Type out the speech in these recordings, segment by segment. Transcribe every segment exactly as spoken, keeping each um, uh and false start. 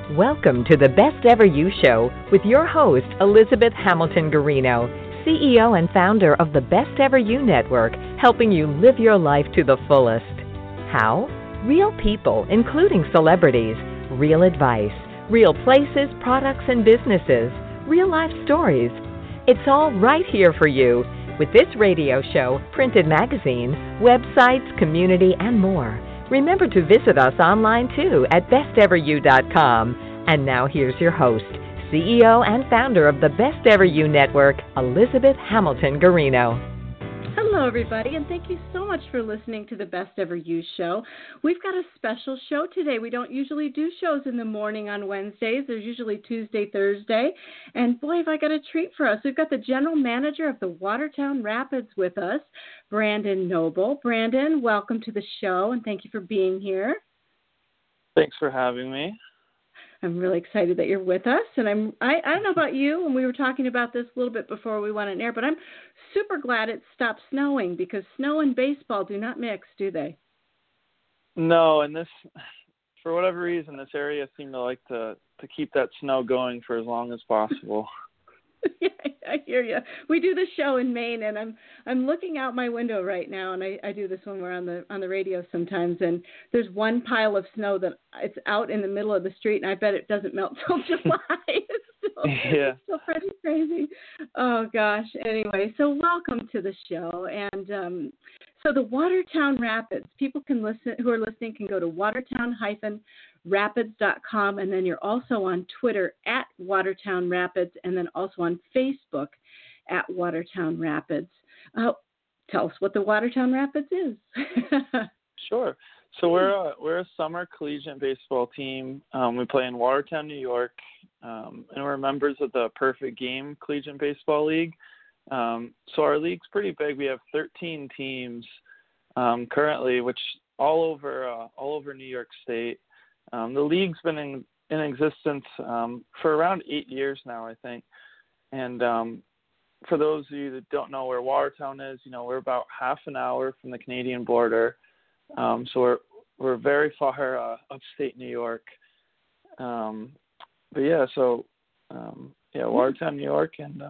Welcome to the Best Ever You Show with your host, Elizabeth Hamilton Garino, C E O and founder of the Best Ever You Network, helping you live your life to the fullest. How? Real people, including celebrities, real advice, real places, products, and businesses, real life stories. It's all right here for you with this radio show, printed magazine, websites, community, and more. Remember to visit us online too at best ever you dot com. And now here's your host, C E O and founder of the Best Ever You Network, Elizabeth Hamilton Garino. Hello, everybody, and thank you so much for listening to the Best Ever You Show. We've got a special show today. We don't usually do shows in the morning on Wednesdays. There's usually Tuesday, Thursday. And boy, have I got a treat for us. We've got the general manager of the Watertown Rapids with us, Brandon Noble. Brandon, welcome to the show, and thank you for being here. Thanks for having me. I'm really excited that you're with us, and I'm, I, I don't know about you, and we were talking about this a little bit before we went on air, but I'm super glad it stopped snowing because snow and baseball do not mix, do they? No, and this, for whatever reason, this area seemed to like to, to keep that snow going for as long as possible. Yeah, I hear you. We do this show in Maine, and I'm I'm looking out my window right now, and I, I do this when we're on the on the radio sometimes. And there's one pile of snow that it's out in the middle of the street, and I bet it doesn't melt till July. It's still, yeah, it's still pretty crazy. Oh gosh. Anyway, so welcome to the show, and um, so the Watertown Rapids. People can listen who are listening can go to watertown rapids dot com, and then you're also on Twitter at Watertown Rapids, and then also on Facebook at Watertown Rapids. Uh, tell us what the Watertown Rapids is. Sure. So we're a, we're a summer collegiate baseball team. Um, we play in Watertown, New York, um, and we're members of the Perfect Game Collegiate Baseball League. Um, so our league's pretty big. We have thirteen teams um, currently, which all over uh, all over New York State. Um, the league's been in, in existence um, for around eight years now, I think. And um, for those of you that don't know where Watertown is, you know, we're about half an hour from the Canadian border. Um, so we're we're very far uh, upstate New York. Um, but yeah, so um, yeah, Watertown, New York, and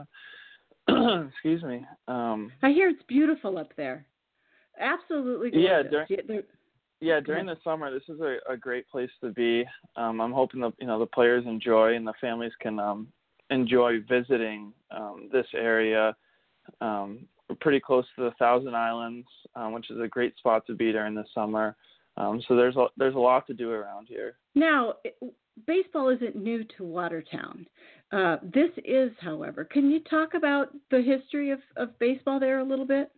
uh, excuse me. Um, I hear it's beautiful up there. Absolutely gorgeous. Yeah. During, Yeah, during the summer, this is a, a great place to be. Um, I'm hoping the you know the players enjoy and the families can um, enjoy visiting um, this area. Um, we're pretty close to the Thousand Islands, um, which is a great spot to be during the summer. Um, so there's a, there's a lot to do around here. Now, baseball isn't new to Watertown. Uh, this is, however. Can you talk about the history of, of baseball there a little bit?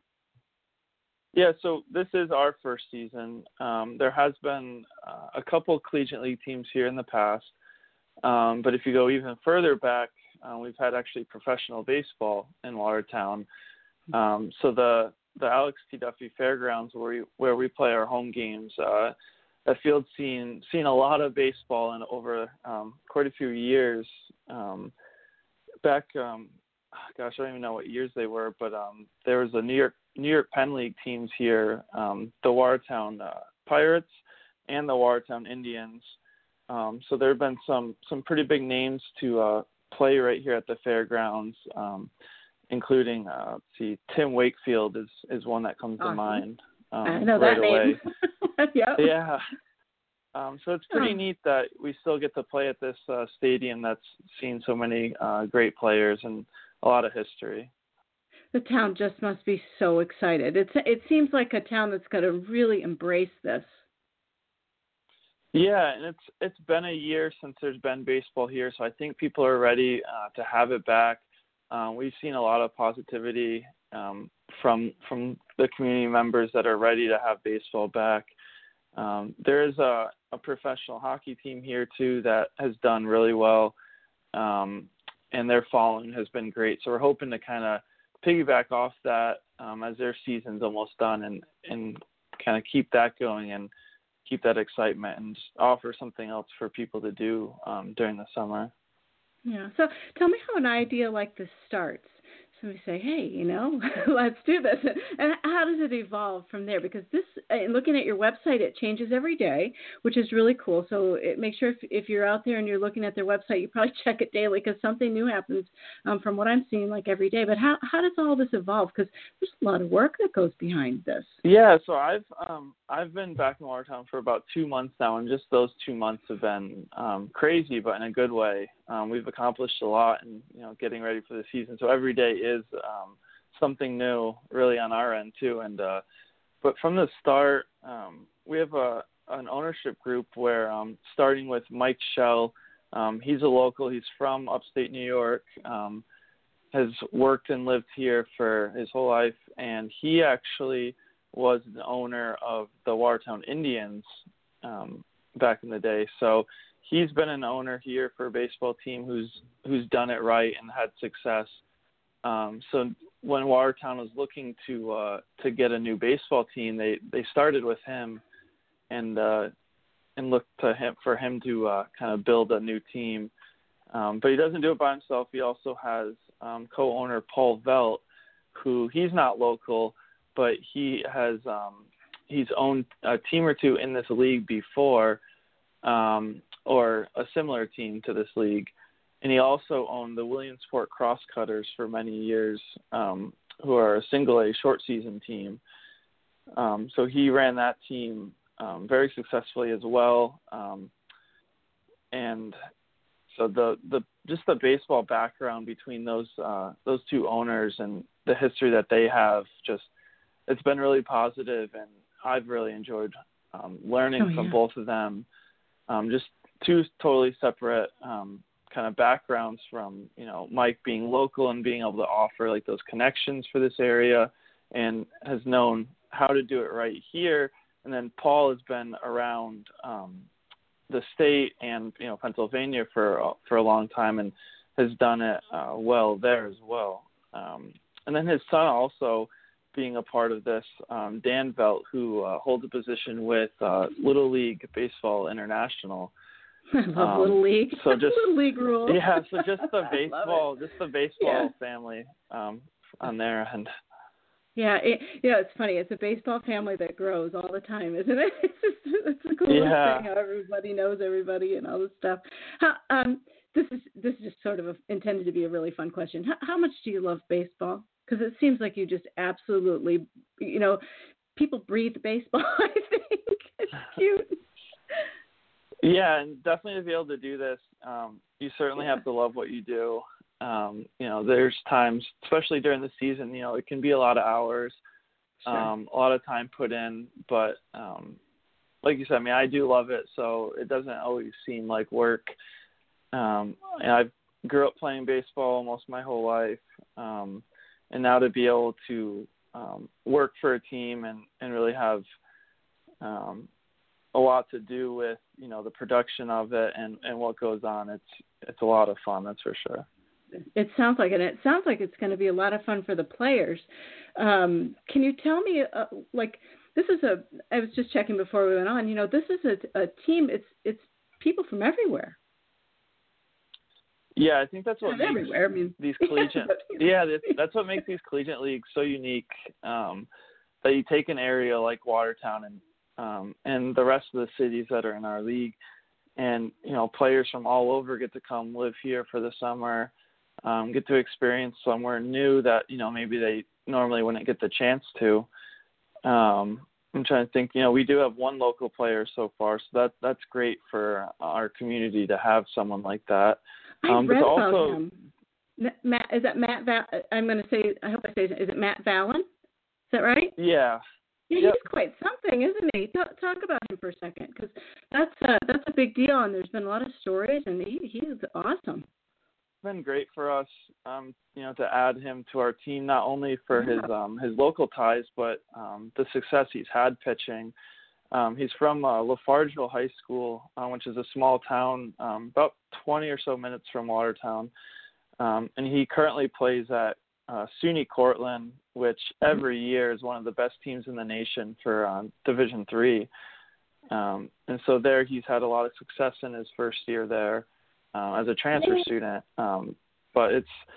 Yeah, so this is our first season. Um, there has been uh, a couple of collegiate league teams here in the past, um, but if you go even further back, uh, we've had actually professional baseball in Watertown. Um, so the the Alex T. Duffy Fairgrounds, where we where we play our home games, uh, that field's seen seen a lot of baseball in over um, quite a few years. Um, back, um, gosh, I don't even know what years they were, but um, there was a New York. New York Penn League teams here, um, the Watertown uh, Pirates and the Watertown Indians. Um, so there have been some some pretty big names to uh, play right here at the fairgrounds, um, including uh, let's see, Tim Wakefield is, is one that comes awesome. to mind. Um, I know right that away. name. Yep. Yeah. Um, so it's pretty oh. neat that we still get to play at this uh, stadium that's seen so many uh, great players and a lot of history. The town just must be so excited. It's it seems like a town that's going to really embrace this. Yeah, and it's it's been a year since there's been baseball here, so I think people are ready uh, to have it back. Um, we've seen a lot of positivity um, from from the community members that are ready to have baseball back. Um, there is a, a professional hockey team here too that has done really well, um, and their following has been great. So we're hoping to kind of piggyback off that um, as their season's almost done and, and kind of keep that going and keep that excitement and offer something else for people to do um, during the summer. Yeah. So tell me how an idea like this starts. somebody say, hey, you know, let's do this. And how does it evolve from there? Because this, uh, looking at your website, it changes every day, which is really cool. So it, make sure if, if you're out there and you're looking at their website, you probably check it daily because something new happens um, from what I'm seeing like every day. But how, how does all this evolve? Because there's a lot of work that goes behind this. Yeah, so I've um, I've been back in Watertown for about two months now, and just those two months have been um, crazy, but in a good way. Um, we've accomplished a lot, and you know, getting ready for the season. So every day is um, something new, really, on our end too. And uh, but from the start, um, we have a an ownership group where, um, starting with Mike Shell, um, he's a local. He's from upstate New York. Um, has worked and lived here for his whole life, and he actually was the owner of the Watertown Indians um, back in the day. So he's been an owner here for a baseball team who's who's done it right and had success. Um, so when Watertown was looking to uh, to get a new baseball team, they, they started with him and uh, and looked to him for him to uh, kind of build a new team. Um, but he doesn't do it by himself. He also has um, co-owner Paul Velt, who he's not local, but he has um, he's owned a team or two in this league before, um, or a similar team to this league. And he also owned the Williamsport Crosscutters for many years, um, who are a single A short season team. Um, so he ran that team um, very successfully as well. Um, and so the, the just the baseball background between those uh, those two owners and the history that they have, just it's been really positive, and I've really enjoyed um, learning oh, yeah. from both of them. Um, just two totally separate um, kind of backgrounds from, you know, Mike being local and being able to offer like those connections for this area and has known how to do it right here. And then Paul has been around um, the state and, you know, Pennsylvania for, for a long time and has done it uh, well there as well. Um, and then his son also being a part of this, um, Dan Velt, who uh, holds a position with uh, Little League Baseball International. I love um, Little League. So just Little League rules. Yeah, so just the baseball, just the baseball yeah. family um, on their end. Yeah, it, yeah, it's funny. It's a baseball family that grows all the time, isn't it? It's just it's the coolest yeah. thing how everybody knows everybody and all this stuff. How, um, this is this is just sort of a, intended to be a really fun question. How, how much do you love baseball? Because it seems like you just absolutely, you know, people breathe baseball. I think it's cute. Yeah, and definitely to be able to do this, um, you certainly yeah. have to love what you do. Um, you know, there's times, especially during the season, you know, it can be a lot of hours, sure. um, a lot of time put in. But um, like you said, I mean, I do love it, so it doesn't always seem like work. Um, and I grew up playing baseball almost my whole life, um, and now to be able to um, work for a team and, and really have um, a lot to do with, you know, the production of it and, and what goes on, it's it's a lot of fun, that's for sure. It sounds like it. It sounds like it's going to be a lot of fun for the players. Um, can you tell me, uh, like, this is a, I was just checking before we went on, you know, this is a, a team, it's it's people from everywhere. Yeah, I think that's what Not makes everywhere. I mean, these collegiate, yeah, that's, that's what makes these collegiate leagues so unique, um, that you take an area like Watertown and um, and the rest of the cities that are in our league, and, you know, players from all over get to come live here for the summer, um, get to experience somewhere new that, you know, maybe they normally wouldn't get the chance to. Um, I'm trying to think, you know, we do have one local player so far, so that that's great for our community to have someone like that. I um, read but about also, him. Matt, is that Matt? Val, I'm going to say. I hope I say. Is it Matt Vallon? Is that right? Yeah. Yeah, yep. He's quite something, isn't he? Talk, talk about him for a second, because that's a, that's a big deal, and there's been a lot of stories, and he he's awesome. It's been great for us, um, you know, to add him to our team, not only for yeah. his um, his local ties, but um, the success he's had pitching. Um, he's from uh, Lafargeville High School, uh, which is a small town, um, about twenty or so minutes from Watertown, um, and he currently plays at uh, SUNY Cortland, which every year is one of the best teams in the nation for um, Division three. Um, and so there he's had a lot of success in his first year there uh, as a transfer student. Um, but it's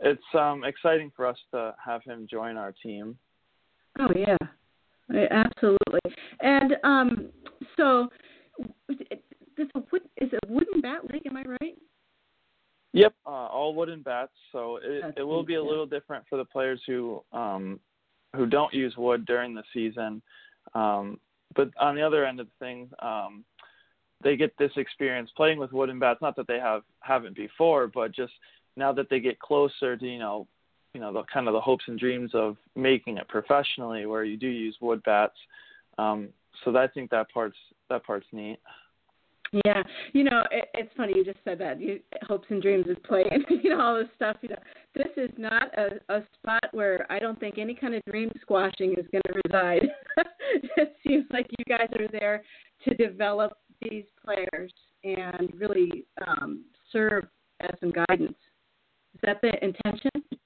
it's um, exciting for us to have him join our team. Oh yeah, absolutely. And um, so, this a wood, is it Wooden Bat League? Am I right? Yep, uh, all wooden bats. So it, it will be a yeah. little different for the players who um, who don't use wood during the season. Um, but on the other end of the thing, um, they get this experience playing with wooden bats. Not that they have haven't before, but just now that they get closer to you know, you know the kind of the hopes and dreams of making it professionally, where you do use wood bats. Um, so I think that part's that part's neat. Yeah, you know, it, it's funny you just said that. You, hopes and dreams of playing, you know, all this stuff. You know, this is not a, a spot where I don't think any kind of dream squashing is going to reside. It seems like you guys are there to develop these players and really um, serve as some guidance. Is that the intention?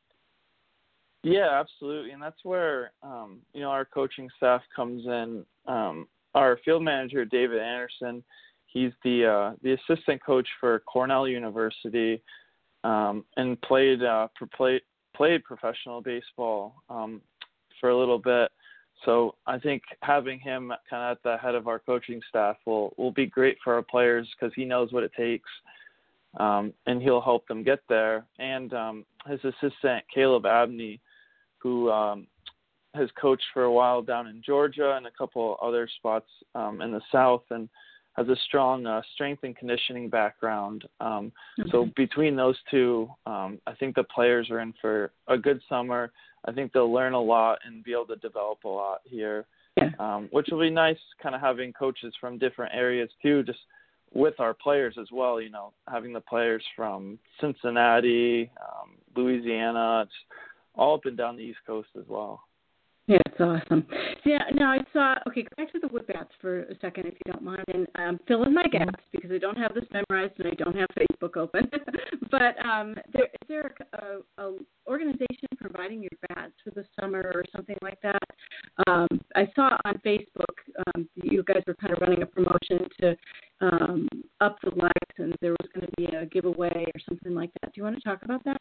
Yeah, absolutely, and that's where um, you know our coaching staff comes in. Um, our field manager, David Anderson. He's the uh, the assistant coach for Cornell University, um, and played uh, played played professional baseball um, for a little bit. So I think having him kind of at the head of our coaching staff will will be great for our players because he knows what it takes, um, and he'll help them get there. And um, his assistant Caleb Abney, who um, has coached for a while down in Georgia and a couple other spots um, in the South, and has a strong uh, strength and conditioning background. Um, okay. So between those two, um, I think the players are in for a good summer. I think they'll learn a lot and be able to develop a lot here, yeah. um, which will be nice kind of having coaches from different areas too, just with our players as well, you know, having the players from Cincinnati, um, Louisiana, it's all up and down the East Coast as well. Yeah, it's awesome. Yeah, now I saw, okay, go back to the wood bats for a second if you don't mind, and um, fill in my gaps because I don't have this memorized and I don't have Facebook open. But um, there, is there a, a organization providing your bats for the summer or something like that? Um, I saw on Facebook um, you guys were kind of running a promotion to um, up the likes, and there was going to be a giveaway or something like that. Do you want to talk about that?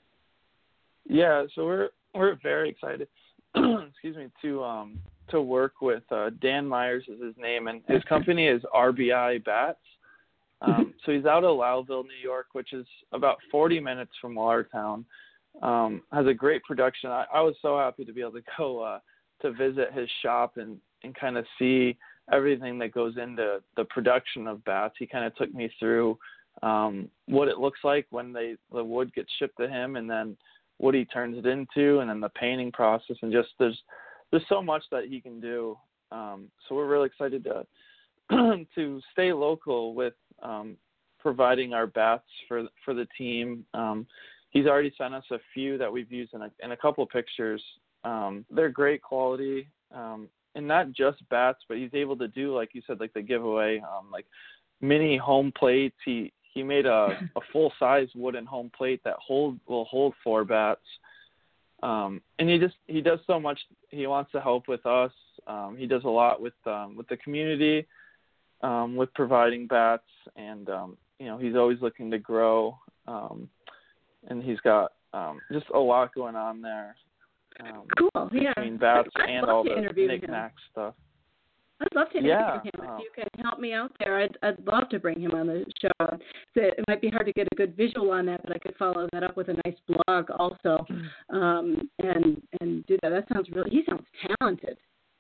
Yeah, so we're we're very excited. excuse me, to um to work with uh, Dan Myers is his name, and his company is R B I Bats. Um, so he's out of Lowville, New York, which is about forty minutes from Watertown. Um, has a great production. I, I was so happy to be able to go uh, to visit his shop and, and kind of see everything that goes into the production of bats. He kind of took me through um, what it looks like when they the wood gets shipped to him, and then what he turns it into, and then the painting process, and just there's there's so much that he can do. Um, so we're really excited to to stay local with um, providing our bats for for the team. Um, he's already sent us a few that we've used in a, in a couple of pictures. Um, they're great quality, um, and not just bats, but he's able to do, like you said, like the giveaway, um, like mini home plates. He He made a, a full-size wooden home plate that hold will hold four bats, um, and he just he does so much. He wants to help with us. Um, he does a lot with um, with the community, um, with providing bats, and um, you know he's always looking to grow. Um, and he's got um, just a lot going on there. Um, cool. Yeah. Between bats I'd and love all to the interview knick-knack stuff. I'd love to interview Yeah, him. um, If you can help me out there, I'd, I'd love to bring him on the show. So it might be hard to get a good visual on that, but I could follow that up with a nice blog also, um, and and do that. That sounds really. He sounds talented.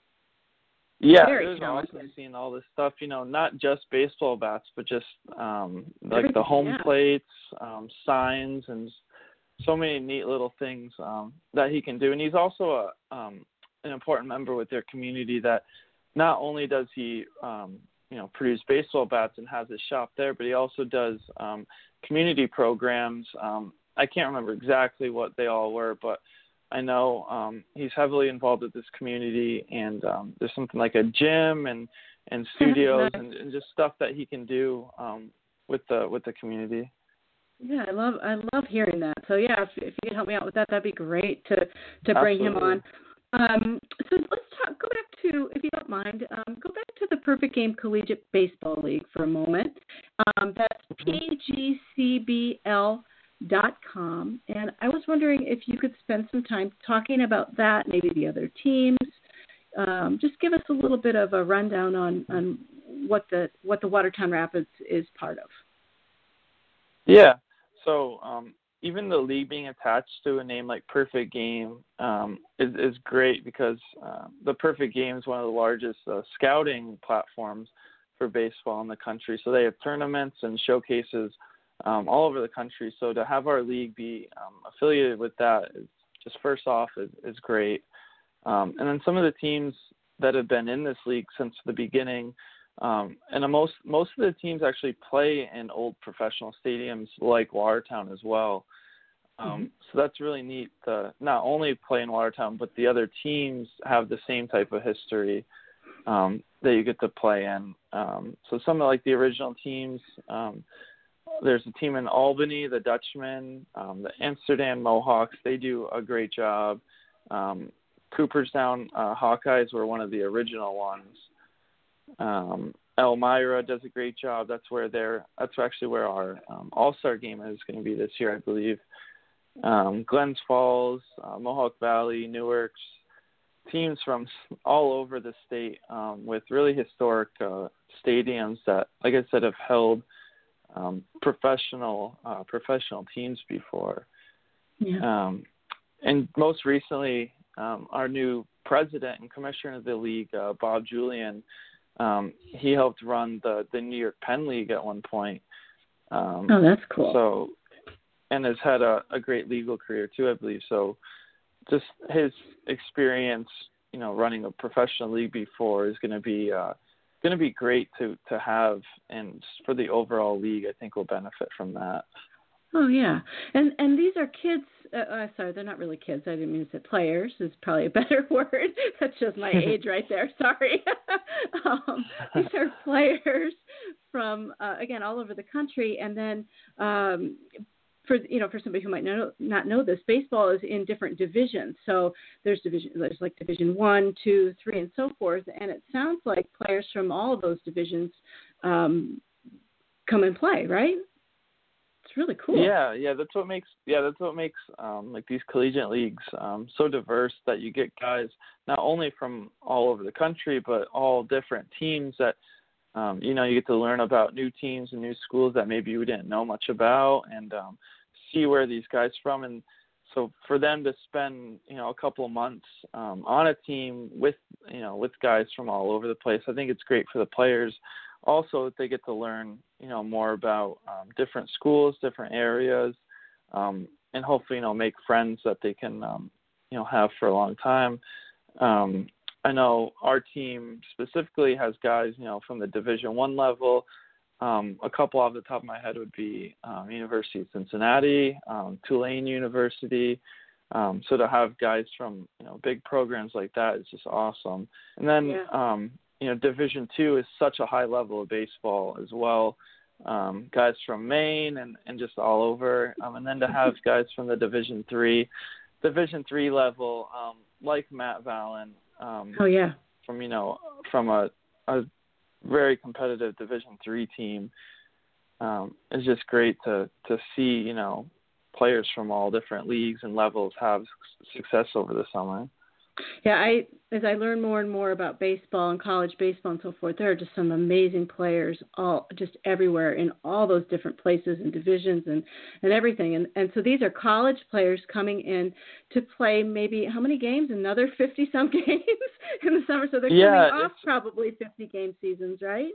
Yeah, Very it was talented. awesome seeing all this stuff. You know, not just baseball bats, but just um, like Everything, the home yeah. plates, um, signs, and so many neat little things um, that he can do. And he's also a um, an important member with their community that. Not only does he, um, you know, produce baseball bats and has his shop there, but he also does um, community programs. Um, I can't remember exactly what they all were, but I know um, he's heavily involved with this community, and um, there's something like a gym and, and studios nice. and, and just stuff that he can do um, with the with the community. Yeah, I love I love hearing that. So yeah, if, if you could help me out with that, that'd be great to to bring Absolutely. him on. Um, so let's talk, go back to, if you don't mind, um, go back to the Perfect Game Collegiate Baseball League for a moment. Um, that's P G C B L dot com. And I was wondering if you could spend some time talking about that, maybe the other teams. Um, just give us a little bit of a rundown on, on what the what the Watertown Rapids is part of. Yeah. So um, even the league being attached to a name like Perfect Game um, is, is great because uh, the Perfect Game is one of the largest uh, scouting platforms for baseball in the country. So they have tournaments and showcases um, all over the country. So to have our league be um, affiliated with that is just first off is, is great. Um, and then some of the teams that have been in this league since the beginning, um, and most most of the teams actually play in old professional stadiums like Watertown as well. Um, mm-hmm. So that's really neat to not only play in Watertown, but the other teams have the same type of history um, that you get to play in. Um, so some of like the original teams, um, there's a team in Albany, the Dutchmen, um, the Amsterdam Mohawks. They do a great job. Um, Cooperstown uh, Hawkeyes were one of the original ones. Um, Elmira does a great job. That's where they're. That's actually where our um, All-Star game is going to be this year, I believe. Um, Glens Falls, uh, Mohawk Valley, Newark, teams from all over the state um, with really historic uh, stadiums that, like I said, have held um, professional uh, professional teams before. Yeah. Um, and most recently, um, our new president and commissioner of the league, uh, Bob Julian, um, he helped run the, the New York Penn League at one point. Um, oh, that's cool. So, and has had a, a great legal career too, I believe. So, just his experience, you know, running a professional league before is going to be uh, going to be great to to have, and for the overall league, I think we'll benefit from that. Oh yeah, and and these are kids. Uh, uh, sorry, they're not really kids. I didn't mean to say players. Is probably a better word. That shows my age right there. Sorry. um, these are players from uh, again all over the country, and then um, for you know for somebody who might know, not know this, baseball is in different divisions. So there's division there's like Division One, Two, Three, and so forth. And it sounds like players from all of those divisions um, come and play, right? It's really cool. Yeah, yeah, that's what makes yeah, that's what makes um, like these collegiate leagues um, so diverse, that you get guys not only from all over the country, but all different teams that um, you know, you get to learn about new teams and new schools that maybe you didn't know much about, and um, see where these guys from. And so for them to spend, you know, a couple of months um, on a team with, you know, with guys from all over the place, I think it's great for the players. Also, they get to learn, you know, more about um, different schools, different areas, um, and hopefully, you know, make friends that they can, um, you know, have for a long time. Um, I know our team specifically has guys, you know, from the Division One level. Um, a couple off the top of my head would be um, University of Cincinnati, um, Tulane University. Um, so to have guys from, you know, big programs like that is just awesome. And then, yeah. um, you know, Division Two is such a high level of baseball as well. Um, guys from Maine and, and just all over. Um, and then to have guys from the Division Three, Division Three level, um, like Matt Vallon. Um, oh yeah. From you know, from a, a very competitive Division Three team, um, it's just great to to see, you know, players from all different leagues and levels have success over the summer. Yeah, I as I learn more and more about baseball and college baseball and so forth, there are just some amazing players all just everywhere in all those different places and divisions and, and everything. And and so these are college players coming in to play maybe how many games? Another fifty some games in the summer. So they're yeah, coming off probably fifty game seasons, right?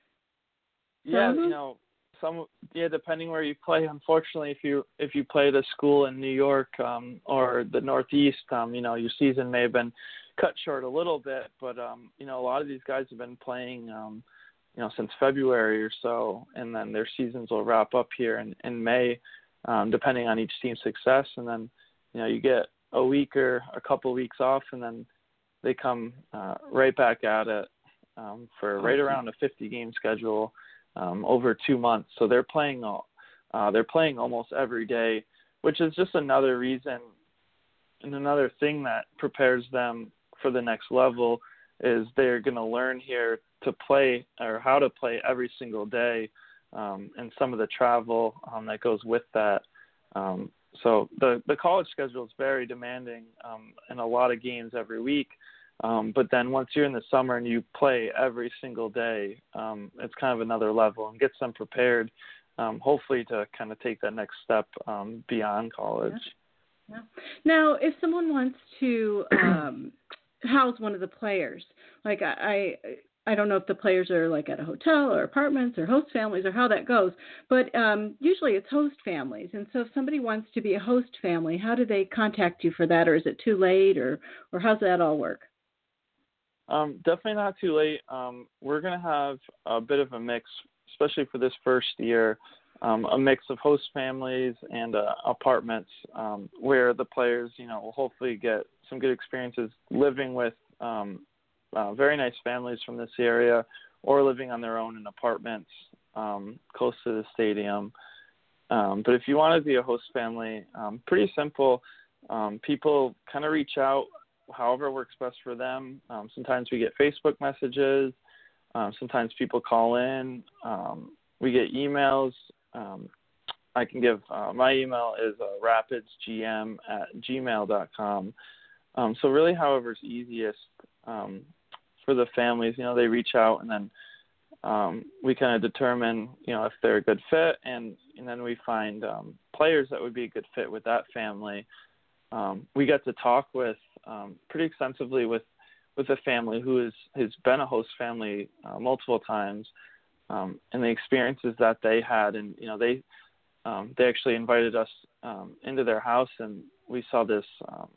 Yeah, so, you know, some yeah, depending where you play. Unfortunately, if you if you play at a school in New York um, or the Northeast, um, you know, your season may have been cut short a little bit. But um, you know, a lot of these guys have been playing, um, you know, since February or so, and then their seasons will wrap up here in, in May, um, depending on each team's success. And then, you know, you get a week or a couple of weeks off, and then they come uh, right back at it um, for right around a fifty game schedule. Um, over two months, so they're playing. Uh, they're playing almost every day, which is just another reason and another thing that prepares them for the next level. Is they're going to learn here to play or how to play every single day, um, and some of the travel um, that goes with that. Um, so the, the college schedule is very demanding um, and a lot of games every week. Um, but then once you're in the summer and you play every single day, um, it's kind of another level and gets them prepared, um, hopefully to kind of take that next step um, beyond college. Yeah. Yeah. Now, if someone wants to um, house one of the players, like I, I I don't know if the players are like at a hotel or apartments or host families or how that goes, but um, usually it's host families. And so if somebody wants to be a host family, how do they contact you for that, or is it too late, or, or how's that all work? Um, definitely not too late. Um, we're going to have a bit of a mix, especially for this first year, um, a mix of host families and uh, apartments um, where the players, you know, will hopefully get some good experiences living with um, Uh, very nice families from this area, or living on their own in apartments um, close to the stadium. Um, but if you want to be a host family, um, pretty simple. Um, people kind of reach out however works best for them. Um, sometimes we get Facebook messages. Um, sometimes people call in. Um, we get emails. Um, I can give uh, my email is uh, rapidsgm at gmail dot com. Um, so really, however's easiest um, for the families, you know, they reach out, and then um, we kind of determine, you know, if they're a good fit, and, and then we find um, players that would be a good fit with that family. Um, we get to talk with um, pretty extensively with with a family who is, has been a host family uh, multiple times, um, and the experiences that they had, and you know, they um, they actually invited us um, into their house, and we saw this. Um,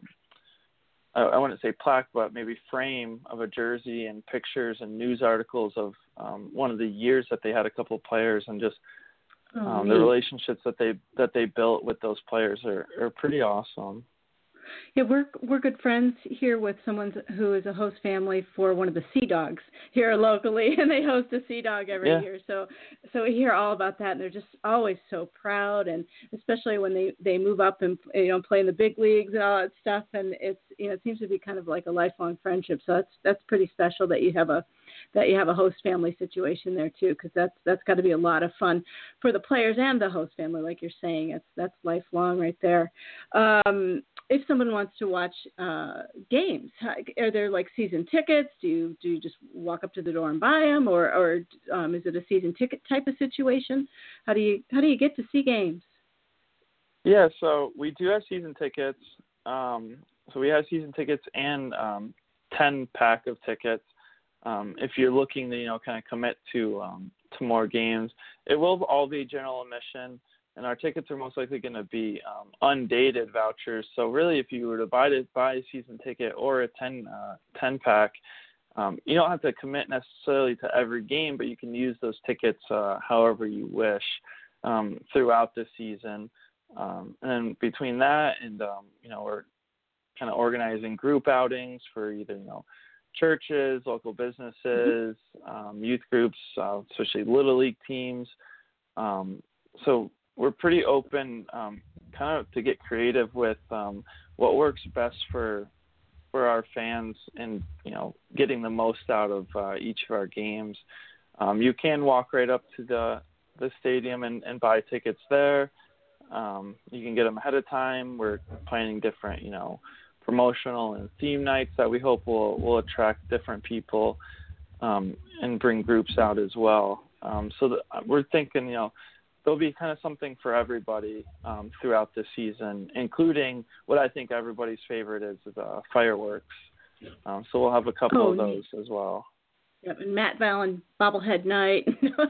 I wouldn't say plaque, but maybe frame of a jersey and pictures and news articles of um, one of the years that they had a couple of players, and just oh, um, the relationships that they that they built with those players are, are pretty awesome. Yeah, we're we're good friends here with someone who is a host family for one of the Sea Dogs here locally, and they host a Sea Dog every yeah. year. So so we hear all about that, and they're just always so proud, and especially when they, they move up and, you know, play in the big leagues and all that stuff. And it's, you know, it seems to be kind of like a lifelong friendship. So that's that's pretty special that you have a that you have a host family situation there too, because that's that's got to be a lot of fun for the players and the host family, like you're saying. It's that's lifelong right there. Um, if someone wants to watch uh, games, are there like season tickets? Do you do you just walk up to the door and buy them, or or um, is it a season ticket type of situation? How do you how do you get to see games? Yeah, so we do have season tickets. Um, so we have season tickets and um, ten pack of tickets. Um, if you're looking to, you know, kind of commit to um, to more games, it will all be general admission. And our tickets are most likely going to be um, undated vouchers. So really, if you were to buy, to buy a season ticket or a ten, uh, ten pack, um, you don't have to commit necessarily to every game, but you can use those tickets uh, however you wish um, throughout the season. Um, and then between that and, um, you know, we're kind of organizing group outings for either, you know, churches, local businesses, um, youth groups, uh, especially Little League teams. Um, so we're pretty open um, kind of to get creative with um, what works best for for our fans and, you know, getting the most out of uh, each of our games. Um, you can walk right up to the, the stadium and, and buy tickets there. Um, you can get them ahead of time. We're planning different, you know, promotional and theme nights that we hope will, will attract different people um, and bring groups out as well. Um, so the, we're thinking, you know, there'll be kind of something for everybody um, throughout the season, including what I think everybody's favorite is, is uh, fireworks. Um, so we'll have a couple oh, of those neat. as well. Yep, and Matt Vallon bobblehead night.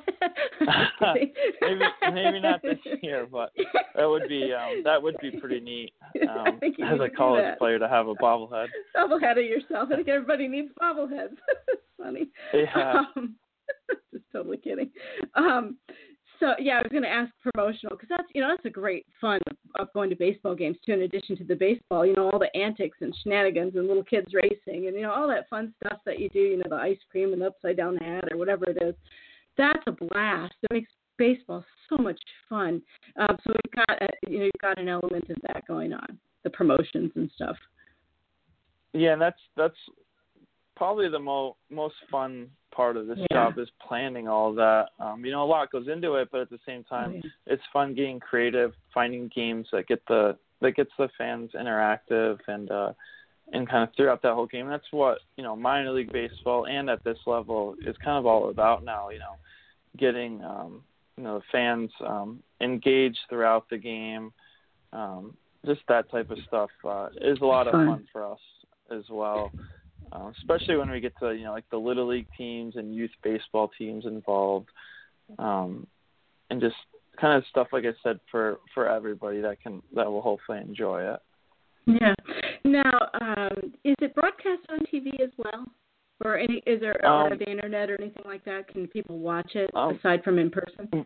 maybe maybe not this year, but that would be um, that would be pretty neat um, as a college player to have a bobblehead. Bobblehead of yourself. I think everybody needs bobbleheads. It's funny. Yeah. Um, just totally kidding. Um, So, yeah, I was going to ask promotional, because that's, you know, that's a great fun of, of going to baseball games, too, in addition to the baseball, you know, all the antics and shenanigans and little kids racing and, you know, all that fun stuff that you do, you know, the ice cream and the upside-down hat or whatever it is. That's a blast. It makes baseball so much fun. Um, so we've got, a, you know, you've got an element of that going on, the promotions and stuff. Yeah, and that's, that's probably the mo- most fun part of this yeah. job is planning all of that. Um, you know, a lot goes into it, but at the same time, oh, yeah. it's fun getting creative, finding games that get the that gets the fans interactive and uh, and kind of throughout that whole game. That's what, you know, minor league baseball and at this level is kind of all about now. You know, getting um, you know fans um, engaged throughout the game. Um, just that type of stuff uh, is a lot of Fun. fun for us as well. Uh, especially when we get to, you know, like the Little League teams and youth baseball teams involved, um, and just kind of stuff, like I said, for, for everybody that can that will hopefully enjoy it. Yeah. Now, um, is it broadcast on T V as well, or any? Is there Um, or the internet or anything like that? Can people watch it um, aside from in person?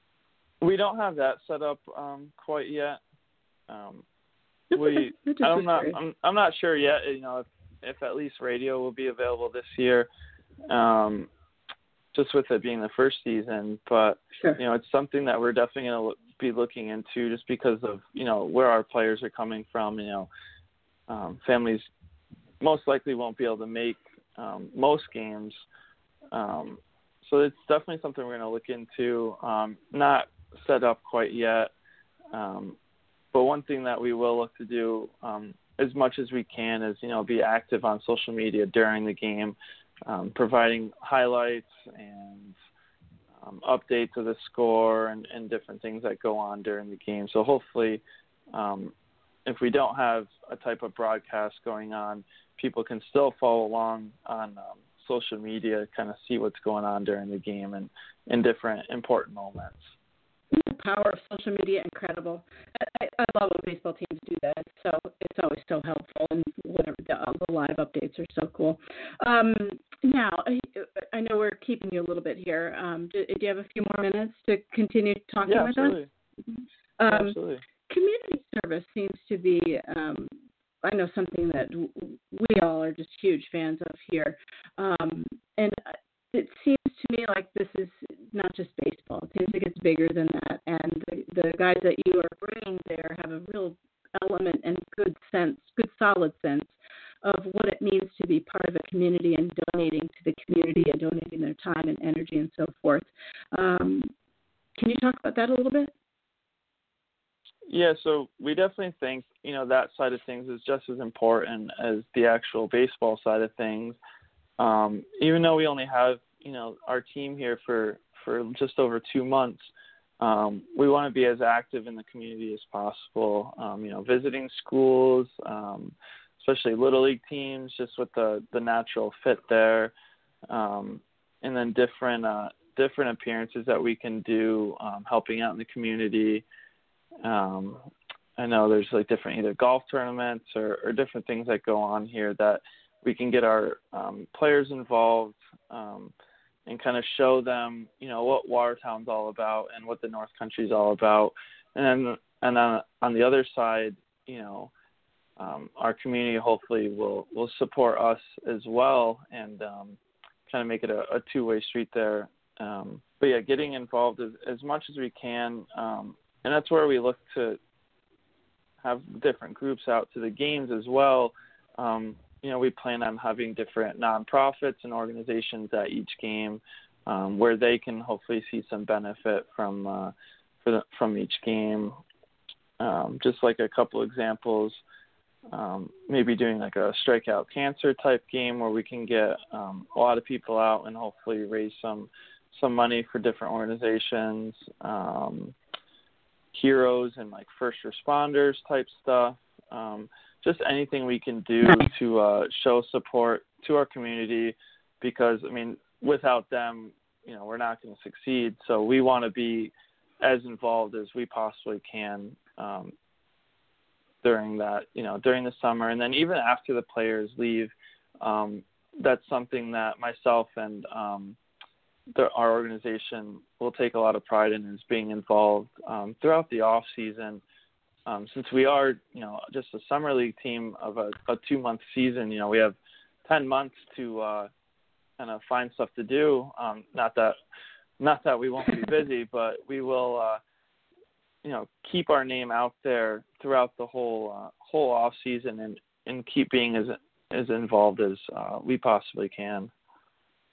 We don't have that set up um, quite yet. Um, Okay. we I just I'm was not curious. I'm, I'm not sure yet. You know, if, if at least radio will be available this year, um, just with it being the first season. But Sure. you know, it's something that we're definitely going to be looking into, just because of, you know, where our players are coming from. You know, um, families most likely won't be able to make um, most games. Um, so it's definitely something we're going to look into. Um, not set up quite yet. Um, but one thing that we will look to do um, as much as we can is, you know, be active on social media during the game, um, providing highlights and um, updates of the score and, and different things that go on during the game. So hopefully, um, if we don't have a type of broadcast going on, people can still follow along on um, social media, kind of see what's going on during the game and in different important moments. The power of social media, incredible. I, I love when baseball teams do that. So it's always so helpful, and whatever the, the live updates are so cool. Um, now, I, I know we're keeping you a little bit here. Um, do, do you have a few more minutes to continue talking Yeah, with absolutely. us? Um, Absolutely. Community service seems to be, um, I know, something that w- we all are just huge fans of here. Um, and it seems to me like this is not just baseball. It seems like it's bigger than that. And the, the guys that you are bringing there have a real element and good sense, good solid sense of what it means to be part of a community and donating to the community and donating their time and energy and so forth. Um, can you talk about that a little bit? Yeah, so we definitely think, you know, that side of things is just as important as the actual baseball side of things. Um, even though we only have, you know, our team here for, for just over two months, um, we want to be as active in the community as possible, um, you know, visiting schools, um, especially Little League teams, just with the, the natural fit there, um, and then different uh, different appearances that we can do, um, helping out in the community. Um, I know there's like different either golf tournaments or, or different things that go on here that we can get our um, players involved um, and kind of show them, you know, what Watertown's all about and what the North Country is all about. And then, and then on the other side, you know, um, our community hopefully will, will support us as well and um, kind of make it a, a two-way street there. Um, but yeah, getting involved as, as much as we can. Um, and that's where we look to have different groups out to the games as well. Um, you know, we plan on having different nonprofits and organizations at each game um, where they can hopefully see some benefit from uh, for the, from each game. Um, just like a couple examples, um, maybe doing like a strikeout cancer type game where we can get um, a lot of people out and hopefully raise some some money for different organizations. Um, heroes and like first responders type stuff. Um, just anything we can do to uh, show support to our community, because I mean, without them, you know, we're not going to succeed. So we want to be as involved as we possibly can um, during that, you know, during the summer, and then even after the players leave. Um, that's something that myself and um, The, our organization will take a lot of pride in, is being involved um, throughout the off season. Um, since we are, you know, just a summer league team of a, a two month season, you know, we have ten months to uh, kind of find stuff to do. Um, not that, not that we won't be busy, but we will, uh, you know, keep our name out there throughout the whole uh, whole off season and, and keep being as as involved as uh, we possibly can.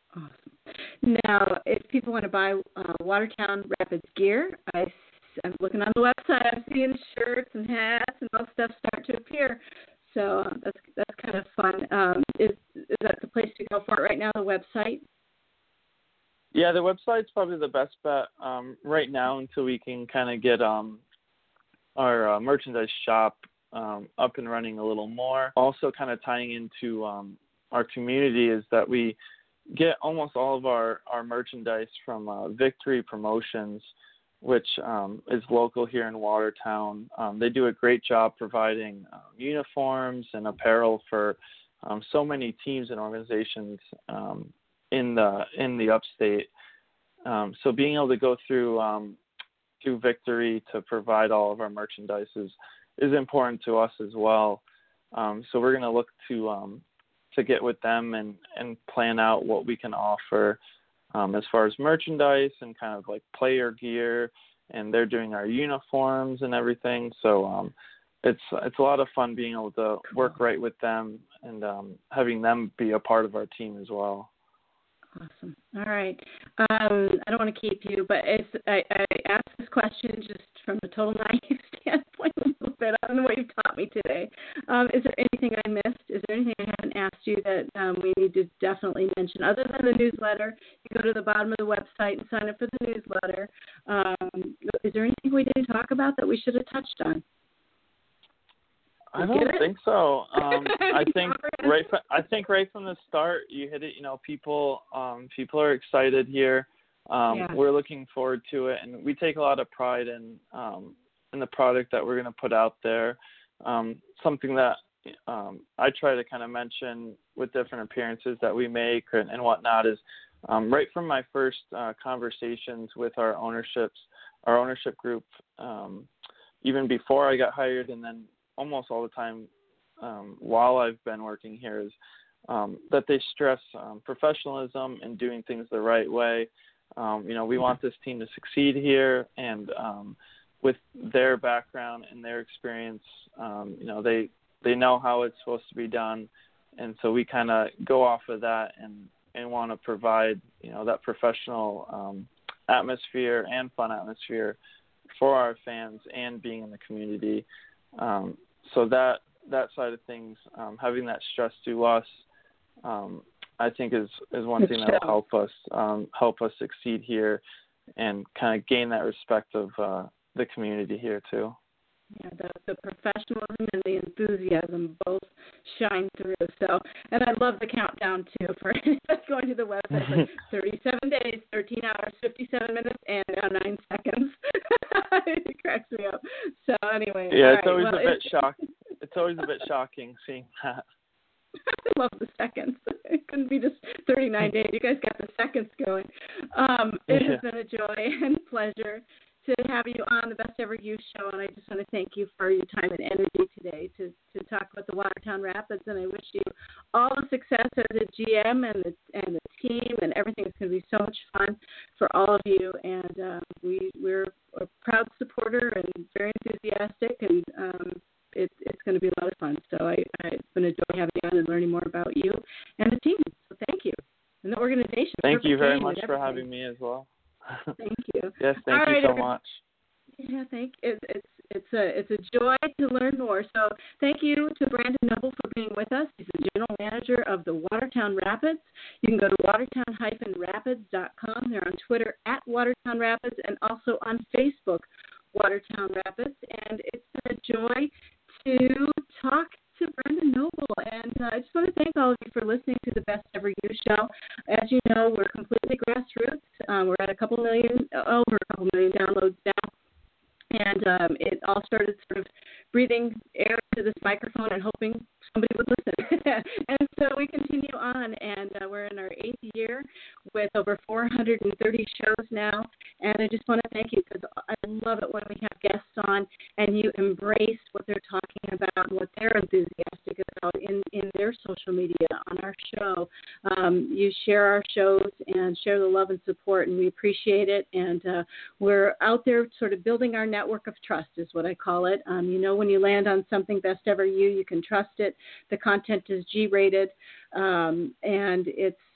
Awesome. Now, if people want to buy uh, Watertown Rapids gear, I, I'm looking on the website. I'm seeing shirts and hats and all stuff start to appear. So uh, that's that's kind of fun. Um, is is that the place to go for it right now? The website? Yeah, the website's probably the best bet um, right now until we can kind of get um, our uh, merchandise shop um, up and running a little more. Also, kind of tying into um, our community is that we get almost all of our, our merchandise from uh, Victory Promotions, which um, is local here in Watertown. Um, they do a great job providing um, uniforms and apparel for um, so many teams and organizations um, in the in the upstate. Um, so being able to go through um, through Victory to provide all of our merchandise is, is important to us as well. Um, so we're going to look to um, to get with them and, and plan out what we can offer um, as far as merchandise and kind of like player gear, and they're doing our uniforms and everything. So um, it's it's a lot of fun being able to work right with them and um, having them be a part of our team as well. Awesome. All right. Um, I don't want to keep you, but it's, I, I asked this question just from a total naive standpoint a little bit on the way you've taught me today. Um, is there anything I missed? Is there anything I haven't asked you that um, we need to definitely mention? Other than the newsletter, you go to the bottom of the website and sign up for the newsletter. Um, is there anything we didn't talk about that we should have touched on? I don't think so. Um, I think right. From, I think right from the start, you hit it. You know, people, um, people are excited here. Um, yeah. We're looking forward to it, and we take a lot of pride in um, in the product that we're going to put out there. Um, something that um, I try to kind of mention with different appearances that we make and, and whatnot is um, right from my first uh, conversations with our ownerships, our ownership group, um, even before I got hired, and then almost all the time um, while I've been working here is um, that they stress um, professionalism and doing things the right way. Um, you know, we want this team to succeed here, and um, with their background and their experience, um, you know, they they know how it's supposed to be done, and so we kind of go off of that and, and want to provide, you know, that professional um, atmosphere and fun atmosphere for our fans and being in the community. Um, so that that side of things, um, having that stress to us, um, I think is, is one thing that will help us um, help us succeed here and kind of gain that respect of uh, the community here too. Yeah, the, the professionalism and the enthusiasm both shine through. So, and I love the countdown too for going to the website. Like thirty-seven days, thirteen hours, fifty-seven minutes, and now nine seconds. It cracks me up. So anyway, yeah, it's right. always well, a bit shocking. It's always a bit shocking seeing that. I love the seconds. It couldn't be just thirty-nine days. You guys got the seconds going. Um, it yeah. has been a joy and pleasure to have you on the Best Ever You show, and I just want to thank you for your time and energy today to, to talk about the Watertown Rapids, and I wish you all the success as a G M and the, and the team and everything. It's going to be so much fun for all of you, and uh, we, we're a proud supporter and very enthusiastic, and um, it, it's going to be a lot of fun. So I, I, it's been a joy having you on and learning more about you and the team. So thank you. And the organization. Thank you very much for having me as well. Thank you. Yes, thank All you right, so everybody. much. Yeah, thank it, it's it's a it's a joy to learn more. So thank you to Brandon Noble for being with us. He's the general manager of the Watertown Rapids. You can go to watertown dash rapids dot com. They're on Twitter at Watertown Rapids and also on Facebook, Watertown Rapids. And it's been a joy to talk to Brandon Noble, and uh, I just want to thank all of you for listening to the Best Ever You show. As you know, we're completely grassroots. Um, we're at a couple million, over a couple million downloads now, and um, it all started sort of breathing air into this microphone and hoping somebody would listen. And so we continue on, and uh, we're in our eighth year with over four hundred thirty shows now. And I just want to thank you because I love it when we have guests on and you embrace what they're talking about and what they're enthusiastic about in, in their social media on our show. Um, you share our shows and share the love and support, and we appreciate it. And uh, we're out there sort of building our network of trust is what I call it. Um, you know, when you land on something Best Ever You, you can trust it. The content is G-rated, um, and it's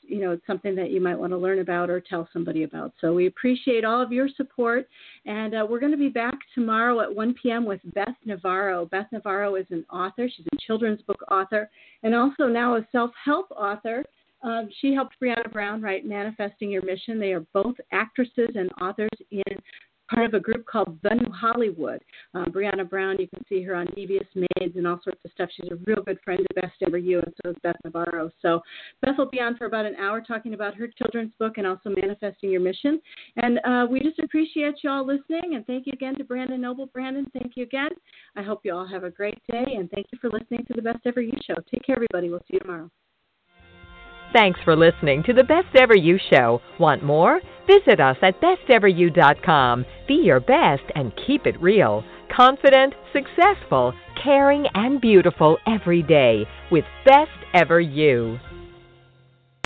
you know, it's something that you might want to learn about or tell somebody about. So we appreciate all of your support. And uh, we're going to be back tomorrow at one p.m. with Beth Navarro. Beth Navarro is an author. She's a children's book author and also now a self-help author. Um, she helped Brianna Brown write Manifesting Your Mission. They are both actresses and authors in part of a group called The New Hollywood. Uh, Brianna Brown, you can see her on Devious Maids and all sorts of stuff. She's a real good friend of Best Ever You, and so is Beth Navarro. So Beth will be on for about an hour talking about her children's book and also Manifesting Your Mission. And uh, we just appreciate you all listening, and thank you again to Brandon Noble. Brandon, thank you again. I hope you all have a great day, and thank you for listening to the Best Ever You Show. Take care, everybody. We'll see you tomorrow. Thanks for listening to the Best Ever You Show. Want more? Visit us at best ever you dot com. Be your best and keep it real. Confident, successful, caring, and beautiful every day with Best Ever You.